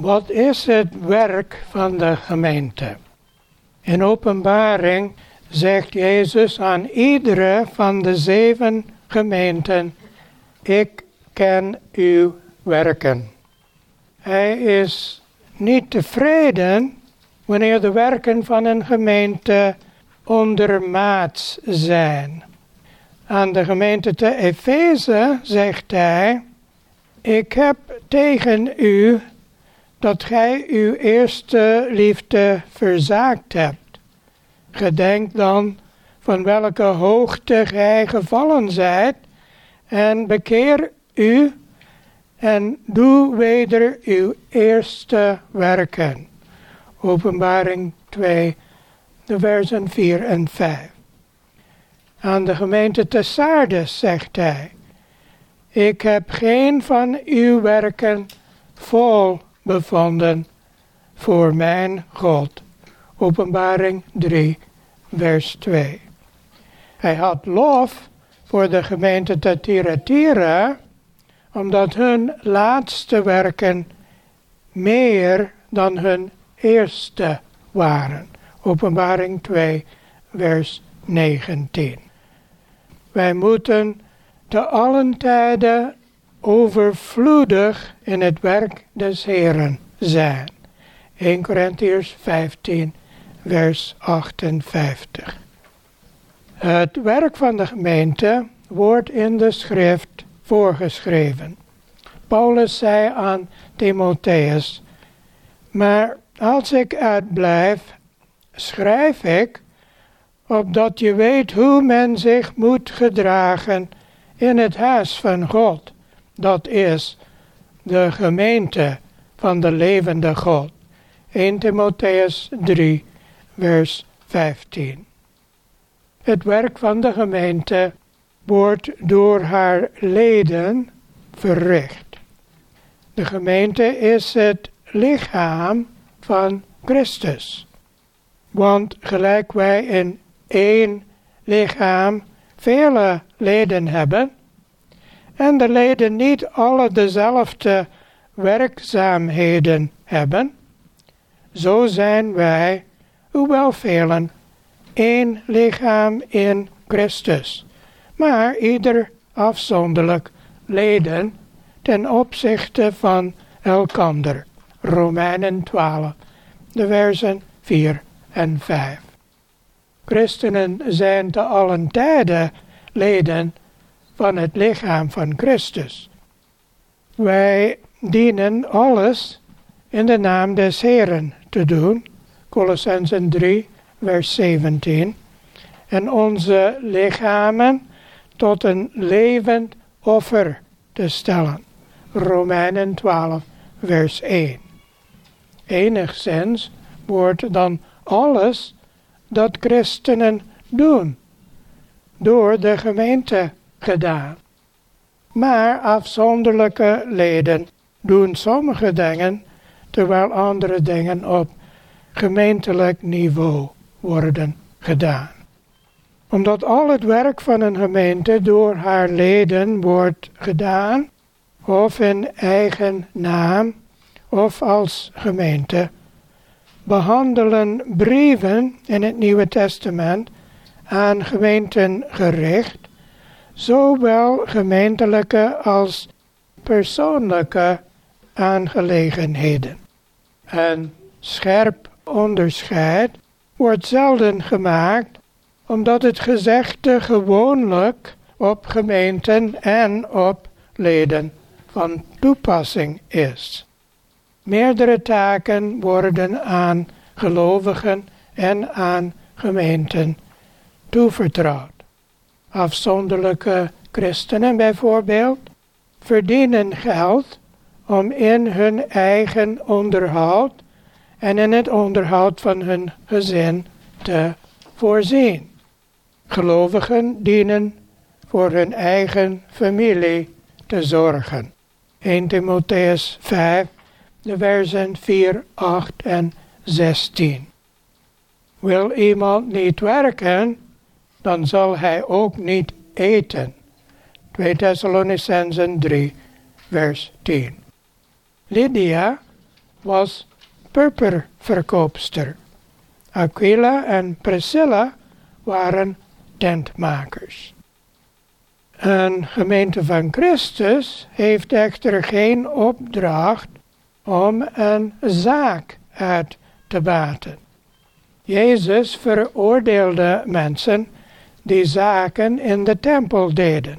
Wat is het werk van de gemeente? In Openbaring zegt Jezus aan iedere van de 7 gemeenten: ik ken uw werken. Hij is niet tevreden wanneer de werken van een gemeente ondermaats zijn. Aan de gemeente te Efeze zegt hij: ik heb tegen u dat gij uw eerste liefde verzaakt hebt. Gedenk dan van welke hoogte gij gevallen zijt en bekeer u en doe weder uw eerste werken. Openbaring 2, de versen 4 en 5. Aan de gemeente te Sardes zegt hij: ik heb geen van uw werken vol bevonden voor mijn God. Openbaring 3, vers 2. Hij had lof voor de gemeente te Thyatira, omdat hun laatste werken meer dan hun eerste waren. Openbaring 2, vers 19. Wij moeten te allen tijden overvloedig in het werk des Heeren zijn. 1 Korintiërs 15, vers 58. Het werk van de gemeente wordt in de schrift voorgeschreven. Paulus zei aan Timotheus: maar als ik uitblijf, schrijf ik, opdat je weet hoe men zich moet gedragen in het huis van God. Dat is de gemeente van de levende God. 1 Timotheus 3, vers 15. Het werk van de gemeente wordt door haar leden verricht. De gemeente is het lichaam van Christus. Want gelijk wij in één lichaam vele leden hebben, en de leden niet alle dezelfde werkzaamheden hebben, zo zijn wij, hoewel velen, één lichaam in Christus, maar ieder afzonderlijk leden ten opzichte van elkander. Romeinen 12, de versen 4 en 5. Christenen zijn te allen tijden leden van het lichaam van Christus. Wij dienen alles in de naam des Heeren te doen, Kolossenzen 3, vers 17, en onze lichamen tot een levend offer te stellen, Romeinen 12, vers 1. Enigszins wordt dan alles dat christenen doen door de gemeente gedaan. Maar afzonderlijke leden doen sommige dingen, terwijl andere dingen op gemeentelijk niveau worden gedaan. Omdat al het werk van een gemeente door haar leden wordt gedaan, of in eigen naam, of als gemeente, behandelen brieven in het Nieuwe Testament aan gemeenten gericht, zowel gemeentelijke als persoonlijke aangelegenheden. Een scherp onderscheid wordt zelden gemaakt, omdat het gezegde gewoonlijk op gemeenten en op leden van toepassing is. Meerdere taken worden aan gelovigen en aan gemeenten toevertrouwd. Afzonderlijke christenen bijvoorbeeld verdienen geld om in hun eigen onderhoud en in het onderhoud van hun gezin te voorzien. Gelovigen dienen voor hun eigen familie te zorgen. 1 Timotheus 5, de versen 4, 8 en 16. Wil iemand niet werken, dan zal hij ook niet eten. 2 Thessalonicenzen 3, vers 10. Lydia was purperverkoopster. Aquila en Priscilla waren tentmakers. Een gemeente van Christus heeft echter geen opdracht om een zaak uit te baten. Jezus veroordeelde mensen die zaken in de tempel deden.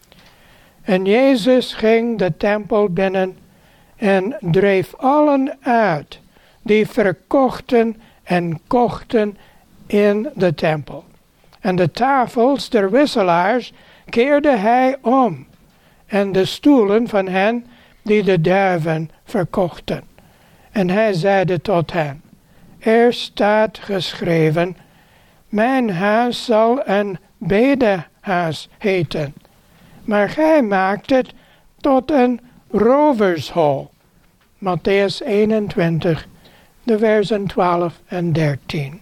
En Jezus ging de tempel binnen en dreef allen uit die verkochten en kochten in de tempel. En de tafels der wisselaars keerde hij om en de stoelen van hen die de duiven verkochten. En hij zeide tot hen, er staat geschreven, mijn huis zal een bedehuis heten, maar gij maakt het tot een rovershol. Matthäus 21, de versen 12 en 13.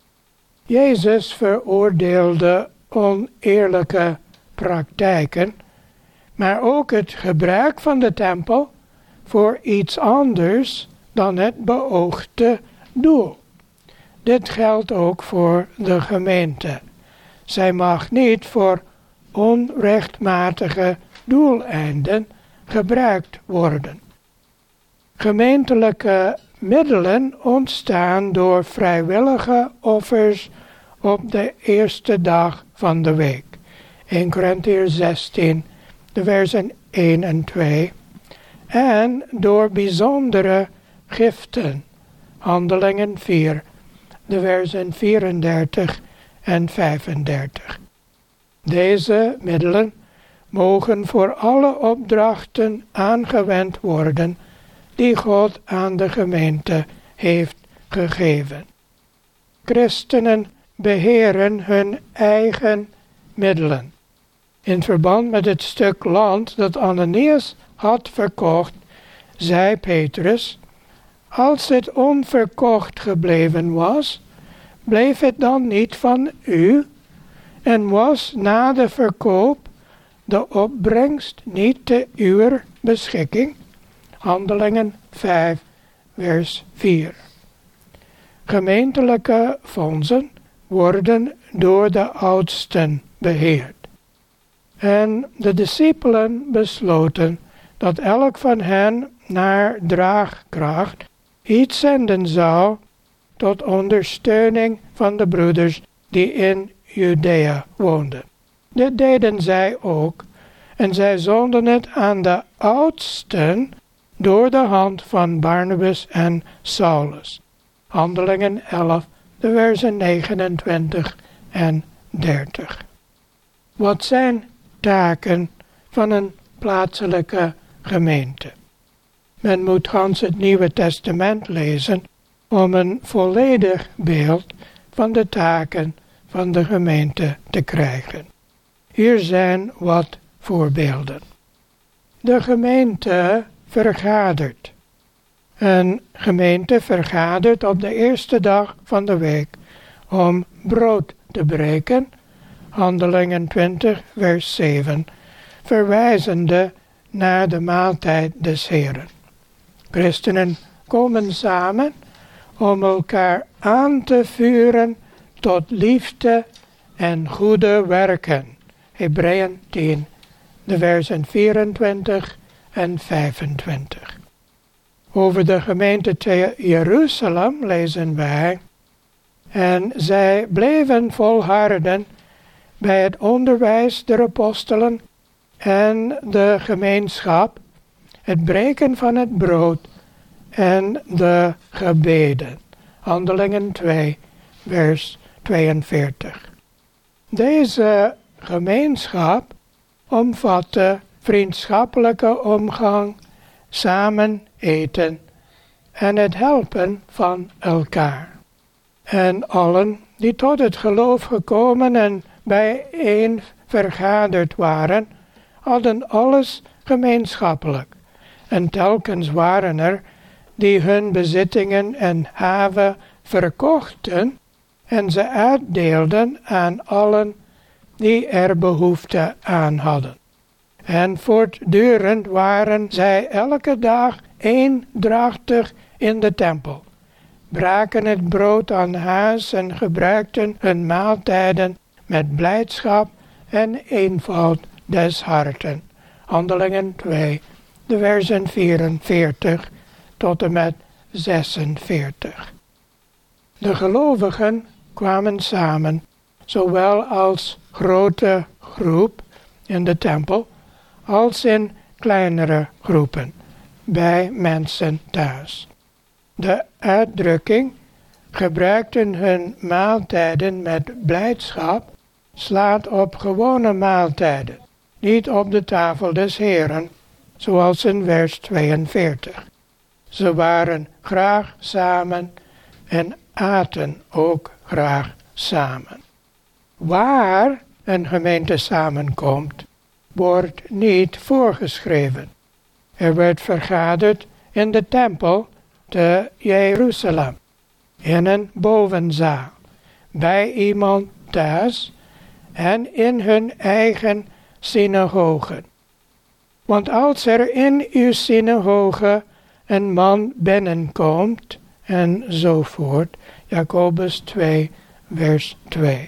Jezus veroordeelde oneerlijke praktijken, maar ook het gebruik van de tempel voor iets anders dan het beoogde doel. Dit geldt ook voor de gemeente. Zij mag niet voor onrechtmatige doeleinden gebruikt worden. Gemeentelijke middelen ontstaan door vrijwillige offers op de eerste dag van de week. 1 Korintiërs 16, de versen 1 en 2. En door bijzondere giften. Handelingen 4, de versen 34 en 35. Deze middelen mogen voor alle opdrachten aangewend worden die God aan de gemeente heeft gegeven. Christenen beheren hun eigen middelen. In verband met het stuk land dat Ananias had verkocht, zei Petrus, als het onverkocht gebleven was, bleef het dan niet van u en was na de verkoop de opbrengst niet te uw beschikking? Handelingen 5, vers 4. Gemeentelijke fondsen worden door de oudsten beheerd. En de discipelen besloten dat elk van hen naar draagkracht iets zenden zou tot ondersteuning van de broeders die in Judea woonden. Dit deden zij ook en zij zonden het aan de oudsten door de hand van Barnabas en Saulus. Handelingen 11, de versen 29 en 30. Wat zijn taken van een plaatselijke gemeente? Men moet gans het Nieuwe Testament lezen om een volledig beeld van de taken van de gemeente te krijgen. Hier zijn wat voorbeelden. De gemeente vergadert. Een gemeente vergadert op de eerste dag van de week om brood te breken. Handelingen 20, vers 7, verwijzende naar de maaltijd des Heren. Christenen komen samen om elkaar aan te vuren tot liefde en goede werken. Hebreeën 10, de versen 24 en 25. Over de gemeente te Jeruzalem lezen wij, en zij bleven volharden bij het onderwijs der apostelen en de gemeenschap, het breken van het brood en de gebeden. Handelingen 2, vers 42. Deze gemeenschap omvatte vriendschappelijke omgang, samen eten en het helpen van elkaar. En allen die tot het geloof gekomen en bijeen vergaderd waren, hadden alles gemeenschappelijk. En telkens waren er die hun bezittingen en haven verkochten en ze uitdeelden aan allen die er behoefte aan hadden. En voortdurend waren zij elke dag eendrachtig in de tempel, braken het brood aan huis en gebruikten hun maaltijden met blijdschap en eenvoud des harten. Handelingen 2, de versen 44 tot en met 46. De gelovigen kwamen samen, zowel als grote groep in de tempel, als in kleinere groepen, bij mensen thuis. De uitdrukking gebruikten hun maaltijden met blijdschap slaat op gewone maaltijden, niet op de tafel des Heren, zoals in vers 42. Ze waren graag samen en aten ook graag samen. Waar een gemeente samenkomt, wordt niet voorgeschreven. Er werd vergaderd in de tempel te Jeruzalem, in een bovenzaal, bij iemand thuis en in hun eigen synagogen. Want als er in uw synagoge een man binnenkomt, enzovoort, Jacobus 2, vers 2.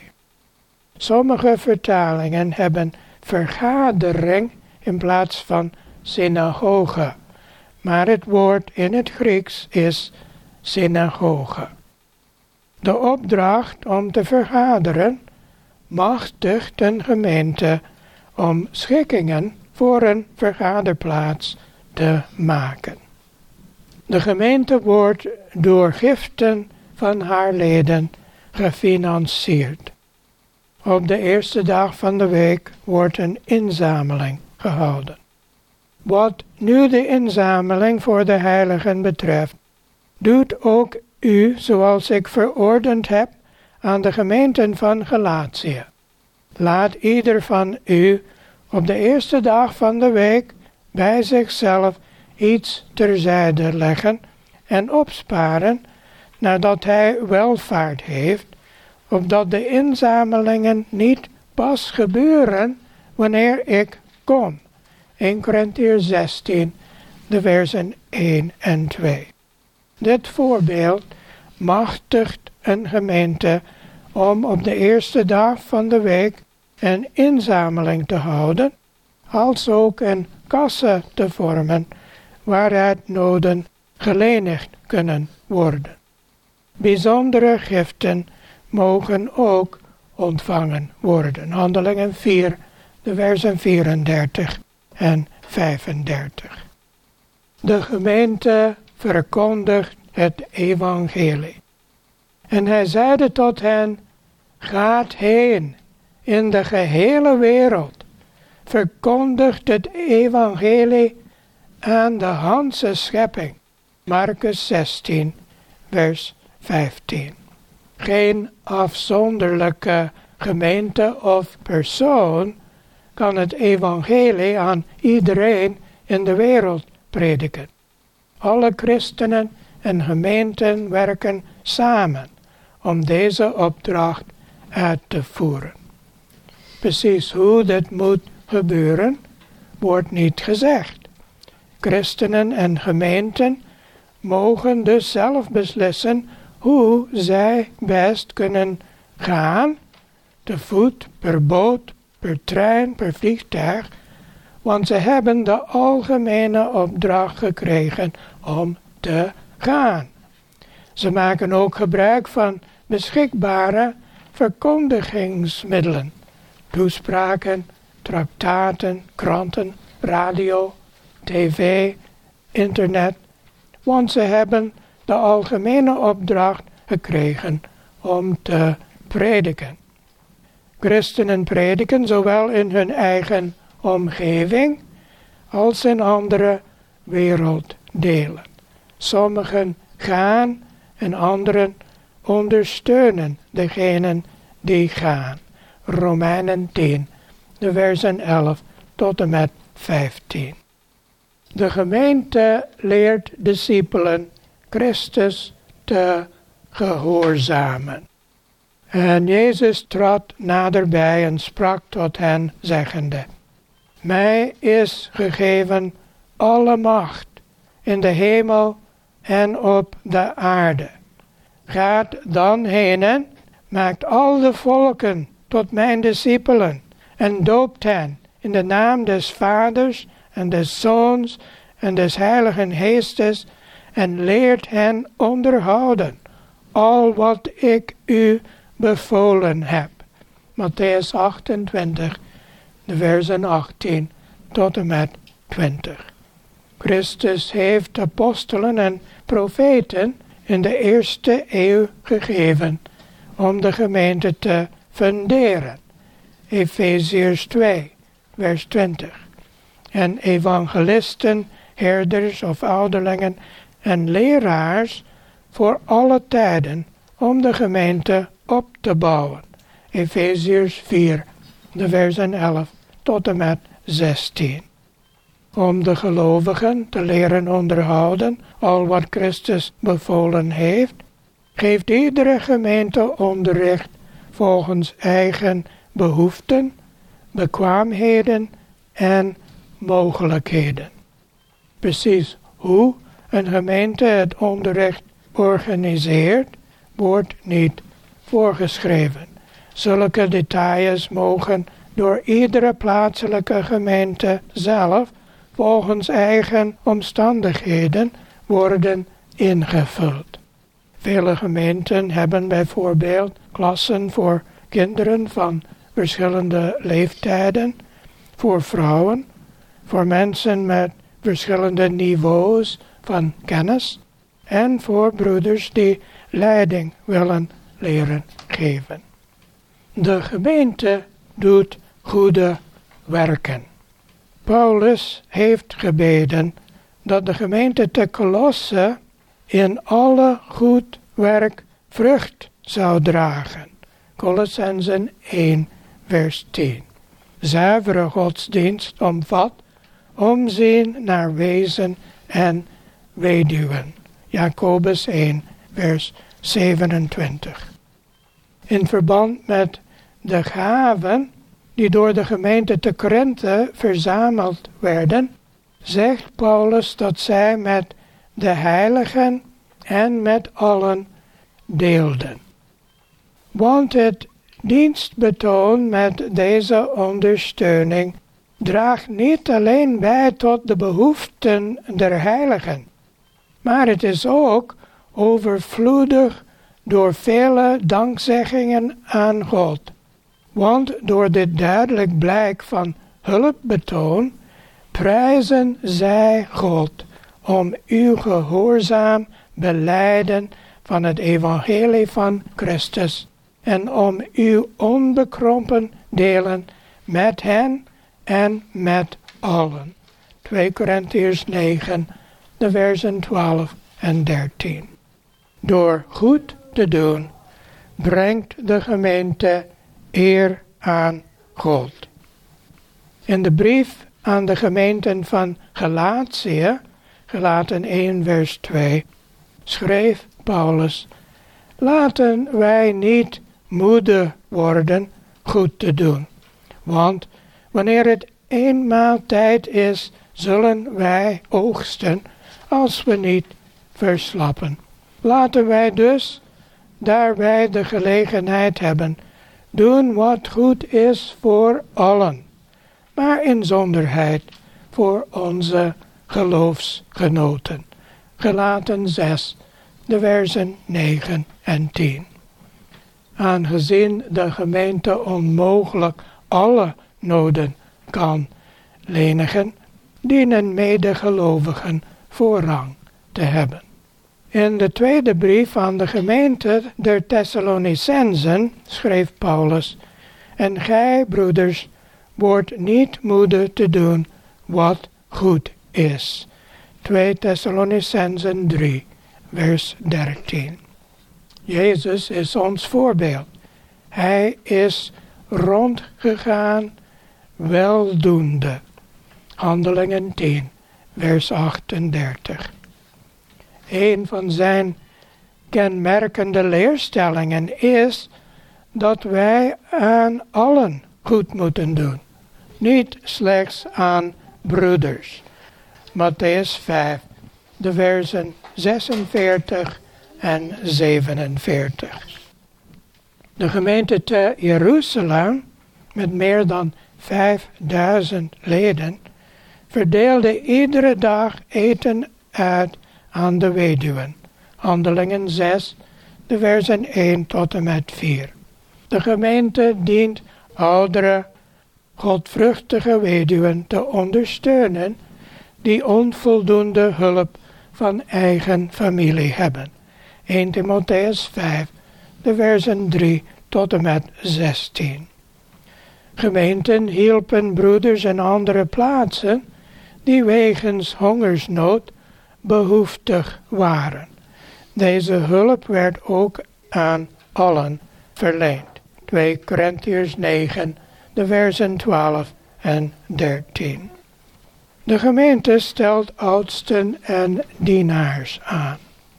Sommige vertalingen hebben vergadering in plaats van synagoge, maar het woord in het Grieks is synagoge. De opdracht om te vergaderen machtigt een gemeente om schikkingen voor een vergaderplaats te maken. De gemeente wordt door giften van haar leden gefinancierd. Op de eerste dag van de week wordt een inzameling gehouden. Wat nu de inzameling voor de heiligen betreft, doet ook u zoals ik verordend heb aan de gemeenten van Galatië. Laat ieder van u op de eerste dag van de week bij zichzelf iets terzijde leggen en opsparen nadat hij welvaart heeft, opdat de inzamelingen niet pas gebeuren wanneer ik kom. 1 Korintiërs 16, de versen 1 en 2. Dit voorbeeld machtigt een gemeente om op de eerste dag van de week een inzameling te houden, als ook een kassa te vormen, waaruit noden gelenigd kunnen worden. Bijzondere giften mogen ook ontvangen worden. Handelingen 4, de versen 34 en 35. De gemeente verkondigt het evangelie. En hij zeide tot hen, gaat heen in de gehele wereld, verkondigt het evangelie aan de ganse schepping. Marcus 16, vers 15. Geen afzonderlijke gemeente of persoon kan het evangelie aan iedereen in de wereld prediken. Alle christenen en gemeenten werken samen om deze opdracht uit te voeren. Precies hoe dit moet gebeuren, wordt niet gezegd. Christenen en gemeenten mogen dus zelf beslissen hoe zij best kunnen gaan, te voet, per boot, per trein, per vliegtuig, want ze hebben de algemene opdracht gekregen om te gaan. Ze maken ook gebruik van beschikbare verkondigingsmiddelen, toespraken, traktaten, kranten, radio, tv, internet, want ze hebben de algemene opdracht gekregen om te prediken. Christenen prediken zowel in hun eigen omgeving als in andere werelddelen. Sommigen gaan en anderen ondersteunen degenen die gaan. Romeinen 10, de versen 11 tot en met 15. De gemeente leert discipelen Christus te gehoorzamen. En Jezus trad naderbij en sprak tot hen, zeggende: Mij is gegeven alle macht in de hemel en op de aarde. Gaat dan heen en maakt al de volken tot mijn discipelen en doopt hen in de naam des Vaders en des Zoons en des Heiligen Geestes en leert hen onderhouden al wat ik u bevolen heb. Matthäus 28, de versen 18 tot en met 20. Christus heeft apostelen en profeten in de eerste eeuw gegeven om de gemeente te funderen. Efeziërs 2, vers 20. En evangelisten, herders of ouderlingen en leraars voor alle tijden om de gemeente op te bouwen. Efeziërs 4, de versen 11 tot en met 16. Om de gelovigen te leren onderhouden al wat Christus bevolen heeft, geeft iedere gemeente onderricht volgens eigen behoeften, bekwaamheden en mogelijkheden. Precies hoe een gemeente het onderricht organiseert, wordt niet voorgeschreven. Zulke details mogen door iedere plaatselijke gemeente zelf volgens eigen omstandigheden worden ingevuld. Vele gemeenten hebben bijvoorbeeld klassen voor kinderen van verschillende leeftijden, voor vrouwen, voor mensen met verschillende niveaus van kennis en voor broeders die leiding willen leren geven. De gemeente doet goede werken. Paulus heeft gebeden dat de gemeente te Kolosse in alle goed werk vrucht zou dragen. Kolossenzen 1, vers 10. Zuivere godsdienst omvat omzien naar wezen en weduwen. Jacobus 1, vers 27. In verband met de gaven die door de gemeente te Korinthe verzameld werden, zegt Paulus dat zij met de heiligen en met allen deelden. Want het dienstbetoon met deze ondersteuning draagt niet alleen bij tot de behoeften der heiligen, maar het is ook overvloedig door vele dankzeggingen aan God. Want door dit duidelijk blijk van hulpbetoon prijzen zij God om uw gehoorzaam belijden van het evangelie van Christus en om uw onbekrompen delen met hen en met allen. 2 Korintiërs 9, de versen 12 en 13. Door goed te doen brengt de gemeente eer aan God. In de brief aan de gemeenten van Galatië, Galaten 1 vers 2, schreef Paulus: laten wij niet moede worden goed te doen, want wanneer het eenmaal tijd is, zullen wij oogsten als we niet verslappen. Laten wij dus, daar wij de gelegenheid hebben, doen wat goed is voor allen, maar in zonderheid voor onze geloofsgenoten. Galaten 6, de versen 9 en 10. Aangezien de gemeente onmogelijk alle noden kan lenigen, dienen medegelovigen voorrang te hebben. In de tweede brief aan de gemeente der Thessalonicenzen schreef Paulus: en gij, broeders, wordt niet moede te doen wat goed is. 2 Thessalonicenzen 3, vers 13. Jezus is ons voorbeeld. Hij is rondgegaan weldoende. Handelingen 10, vers 38. Een van zijn kenmerkende leerstellingen is dat wij aan allen goed moeten doen, niet slechts aan broeders. Matthäus 5, de versen 46 en 47. De gemeente te Jeruzalem, met meer dan 5000 leden, verdeelde iedere dag eten uit aan de weduwen. Handelingen 6, de versen 1 tot en met 4. De gemeente dient oudere, godvruchtige weduwen te ondersteunen die onvoldoende hulp van eigen familie hebben. 1 Timotheus 5, de versen 3 tot en met 16. Gemeenten hielpen broeders in andere plaatsen die wegens hongersnood behoeftig waren. Deze hulp werd ook aan allen verleend. 2 Korintiërs 9, de versen 12 en 13. De gemeente stelt oudsten en dienaars aan.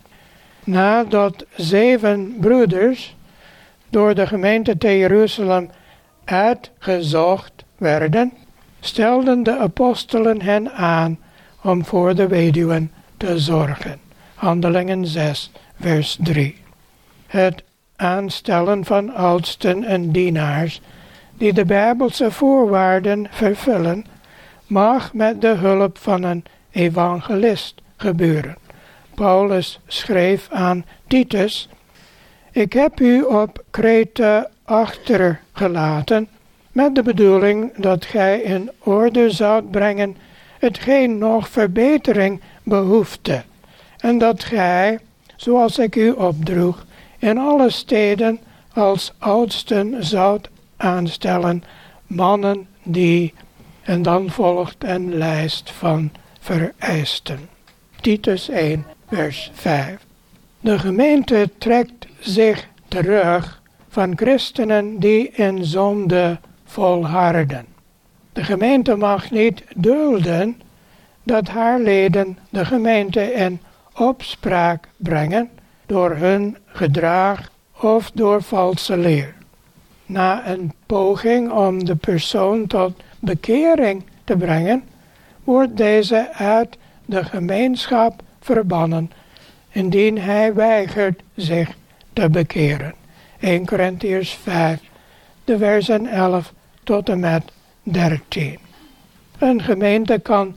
Nadat 7 broeders door de gemeente te Jeruzalem uitgezocht werden, stelden de apostelen hen aan om voor de weduwen te zorgen. Handelingen 6, vers 3. Het aanstellen van oudsten en dienaars die de Bijbelse voorwaarden vervullen, mag met de hulp van een evangelist gebeuren. Paulus schreef aan Titus: ik heb u op Kreta achtergelaten met de bedoeling dat gij in orde zoudt brengen hetgeen nog verbetering behoefte, en dat gij, zoals ik u opdroeg, in alle steden als oudsten zoudt aanstellen mannen die, en dan volgt een lijst van vereisten. Titus 1, vers 5. De gemeente trekt zich terug van christenen die in zonde volharden. De gemeente mag niet dulden dat haar leden de gemeente in opspraak brengen door hun gedrag of door valse leer. Na een poging om de persoon tot bekering te brengen, wordt deze uit de gemeenschap verbannen, indien hij weigert zich te bekeren. 1 Korintiërs 5, de versen 11 tot en met 13. Een gemeente kan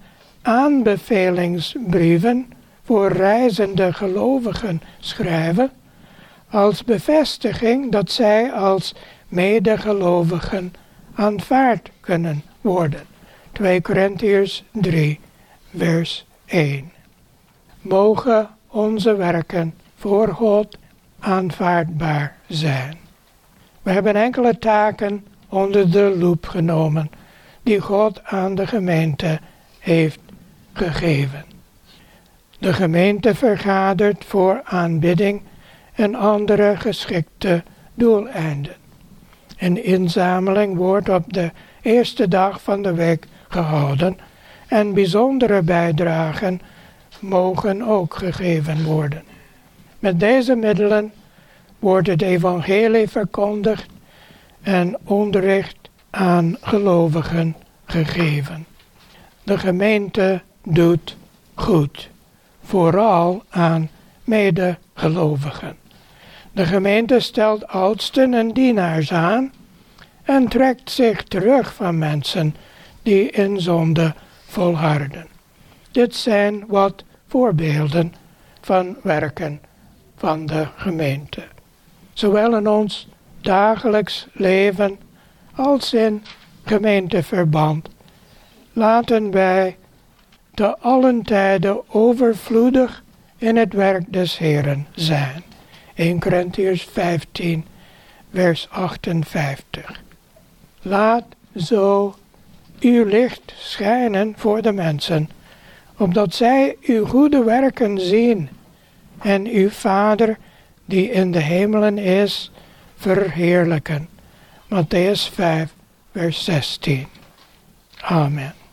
aanbevelingsbrieven voor reizende gelovigen schrijven, als bevestiging dat zij als medegelovigen aanvaard kunnen worden. 2 Korintiërs 3, vers 1. Mogen onze werken voor God aanvaardbaar zijn. We hebben enkele taken onder de loep genomen die God aan de gemeente heeft gegeven. De gemeente vergadert voor aanbidding en andere geschikte doeleinden. Een inzameling wordt op de eerste dag van de week gehouden en bijzondere bijdragen mogen ook gegeven worden. Met deze middelen wordt het evangelie verkondigd en onderricht aan gelovigen gegeven. De gemeente doet goed, vooral aan medegelovigen. De gemeente stelt oudsten en dienaars aan en trekt zich terug van mensen die in zonde volharden. Dit zijn wat voorbeelden van werken van de gemeente. Zowel in ons dagelijks leven als in gemeenteverband laten wij te allen tijden overvloedig in het werk des Heeren zijn. 1 Korintiërs 15, vers 58. Laat zo uw licht schijnen voor de mensen, opdat zij uw goede werken zien en uw Vader die in de hemelen is, verheerlijken. Matthäus 5, vers 16. Amen.